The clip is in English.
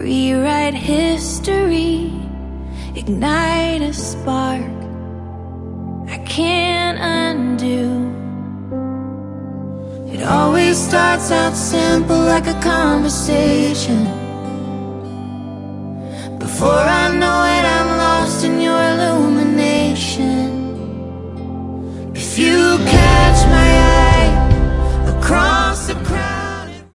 rewrite history, ignite a spark I can't undo. It always starts out simple like a conversation. Before I know